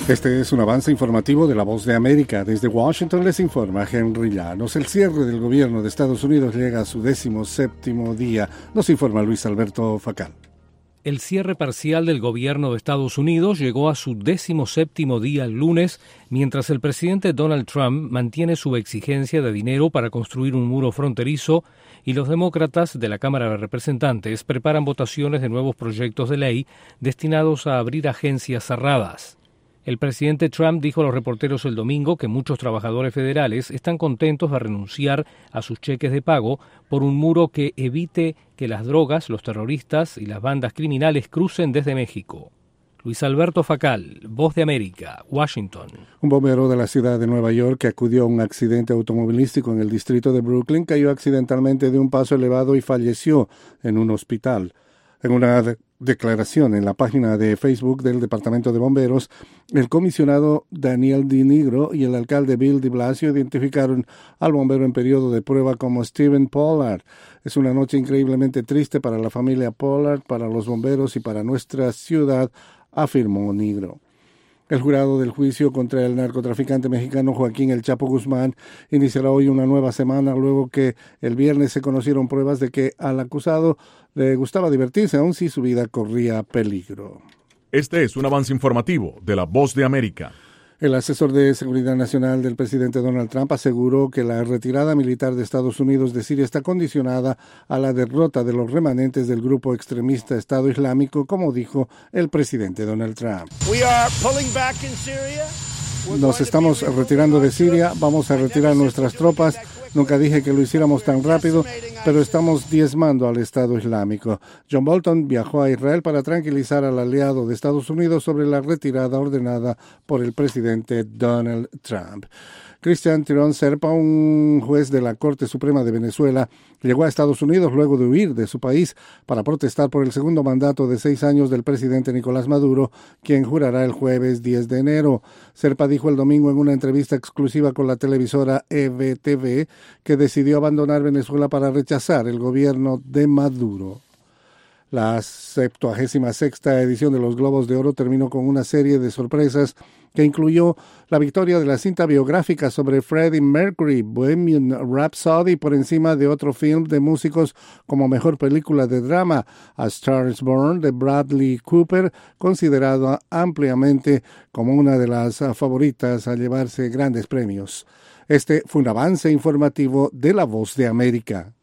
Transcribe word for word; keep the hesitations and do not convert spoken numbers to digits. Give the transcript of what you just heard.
Este es un avance informativo de La Voz de América. Desde Washington les informa Henry Llanos. El cierre del gobierno de Estados Unidos llega a su décimo séptimo día. Nos informa Luis Alberto Facal. El cierre parcial del gobierno de Estados Unidos llegó a su décimo séptimo día el lunes, mientras el presidente Donald Trump mantiene su exigencia de dinero para construir un muro fronterizo y los demócratas de la Cámara de Representantes preparan votaciones de nuevos proyectos de ley destinados a abrir agencias cerradas. El presidente Trump dijo a los reporteros el domingo que muchos trabajadores federales están contentos de renunciar a sus cheques de pago por un muro que evite que las drogas, los terroristas y las bandas criminales crucen desde México. Luis Alberto Facal, Voz de América, Washington. Un bombero de la ciudad de Nueva York que acudió a un accidente automovilístico en el distrito de Brooklyn cayó accidentalmente de un paso elevado y falleció en un hospital. En una de- declaración en la página de Facebook del Departamento de Bomberos, el comisionado Daniel Di Nigro y el alcalde Bill de Blasio identificaron al bombero en periodo de prueba como Stephen Pollard. Es una noche increíblemente triste para la familia Pollard, para los bomberos y para nuestra ciudad, afirmó Nigro. El jurado del juicio contra el narcotraficante mexicano Joaquín El Chapo Guzmán iniciará hoy una nueva semana luego que el viernes se conocieron pruebas de que al acusado le gustaba divertirse aun si su vida corría peligro. Este es un avance informativo de La Voz de América. El asesor de Seguridad Nacional del presidente Donald Trump aseguró que la retirada militar de Estados Unidos de Siria está condicionada a la derrota de los remanentes del grupo extremista Estado Islámico, como dijo el presidente Donald Trump. Nos estamos retirando de Siria, vamos a retirar nuestras tropas. Nunca dije que lo hiciéramos tan rápido, pero estamos diezmando al Estado Islámico. John Bolton viajó a Israel para tranquilizar al aliado de Estados Unidos sobre la retirada ordenada por el presidente Donald Trump. Cristian Tirón Serpa, un juez de la Corte Suprema de Venezuela, llegó a Estados Unidos luego de huir de su país para protestar por el segundo mandato de seis años del presidente Nicolás Maduro, quien jurará el jueves diez de enero. Serpa dijo el domingo en una entrevista exclusiva con la televisora E V T V que decidió abandonar Venezuela para rechazar el gobierno de Maduro. La septuagésima sexta edición de los Globos de Oro terminó con una serie de sorpresas que incluyó la victoria de la cinta biográfica sobre Freddie Mercury, Bohemian Rhapsody, por encima de otro film de músicos como mejor película de drama, A Star is Born, de Bradley Cooper, considerada ampliamente como una de las favoritas a llevarse grandes premios. Este fue un avance informativo de La Voz de América.